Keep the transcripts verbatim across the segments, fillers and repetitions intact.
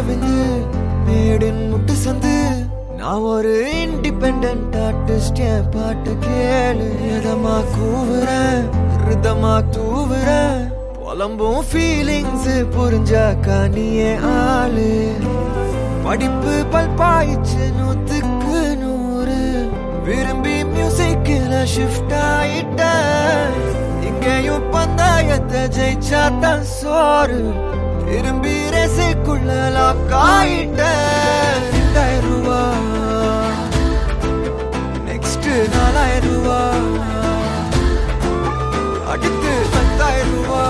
Aravind maiden முட்டு சந்து நான் ஒரு இண்டிபெண்டன்ட் ஆர்டிஸ்ட் என் பாட்டு கேளு எதமா கூவுறேன் ரிதமா தூவுறேன் புலம்பும் ஃபீலிங்ஸ் புரிஞ்சாக்கா நீயே ஆளு படிப்பு பல்பாயிச்சு நூத்துக்கு நூறு விரும்பி மியூசிக்கில் ஷிஃப்ட் ஆயிட்ட இங்கேயும் பந்தாயத்தை ஜெயிச்சாத்தான் சோறு திரும்பி ரேசுக்குள்ள லாக் ஆயிட்ட ரெண்டாயிரம் ரூபா நெக்ஸ்ட் நாலாயிரம் ரூபா அடுத்து பத்தாயிரம் ரூபா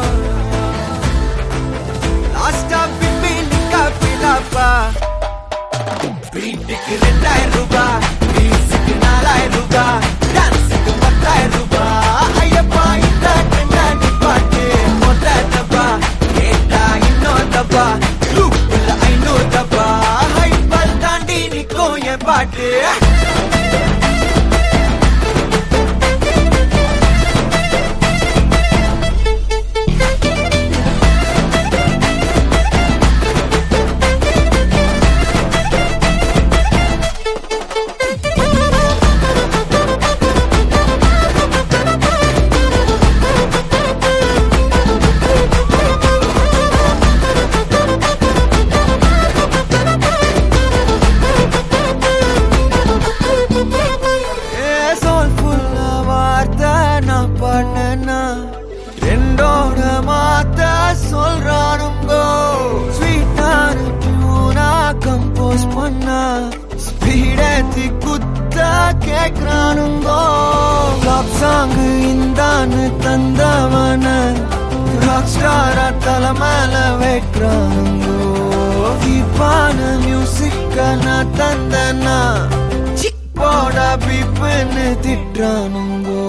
லாஸ்டா பிப்பி நிக்கா பிலாப்பா பீட்டுக்கு ரெண்டாயிரம் ரூபா மியூசிக்கு நாலாயிரம் ரூபா டான்ஸுக்கு பத்தாயிரம் ரூபா ஐயப்பா இந்த ட்ரெண்டாண்டி பாட்டு மொத்த டப்பா கேட்டா இன்னொரு டப்பா லூப்புல ஐநூறு டப்பா ஹைப்பர் தாண்டி நிக்கும் என் பாட்டு ரெண்டோட மாத்த சொல்றானுங்கோ ஸ்வீட்டான டியூனா கம்போஸ் பண்ணா ஸ்பீடத்தி குத்த கேக்குறானுங்கோ லாப் சாங் இந்தான்னு தந்தவன ராக் ஸ்டாரா தலைமையில வைக்கிறானுங்கோ கீப்பான மியூசிக்க நான் தந்தனா சிப்போட பீப்புன்னு திட்டுறானுங்கோ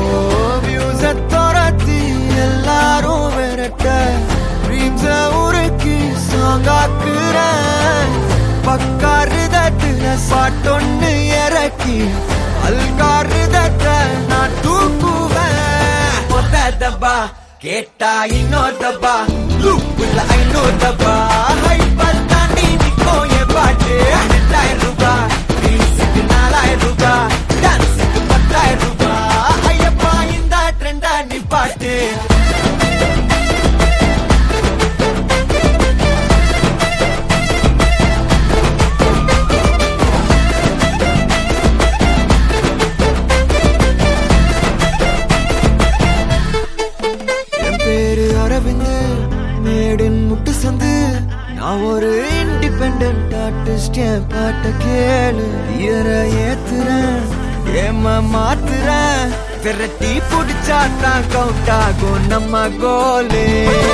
தோரத்தி எல்லாரும் விரட்ட ட்ரீம்ஸ உருக்கி சாங்காக்குறேன் பக்காருதத்துல பாட்டொன்னு இறக்கி அல்காருதத்தை நான் தூக்குவேன் மொத்த டப்பா கேட்டா இன்னொரு டப்பா லூப்புல ஐநூறு டப்பா ஹைப்பர் தாண்டி நிக்கும் என் பாட்டு ரெண்டாயிரம் ரூபா மியூசிக்கு நாலாயிரம் ரூபா டான்ஸுக்கு பத்தாயிரம் ரூபா ஐயப்பா இந்த ட்ரெண்டாண்டி பாட்டு என் பேரு அரவிந்து மேடின் முட்டு சந்து நான் ஒரு இண்டிபெண்டன்ட் ஆர்டிஸ்ட் என் பாட்ட கேளு இயர ஏத்துறேன் ஏமா மாத்துறேன் விரட்டி புடிச்சாத்தான் கவுண்ட் ஆகும் நம்ம கோலே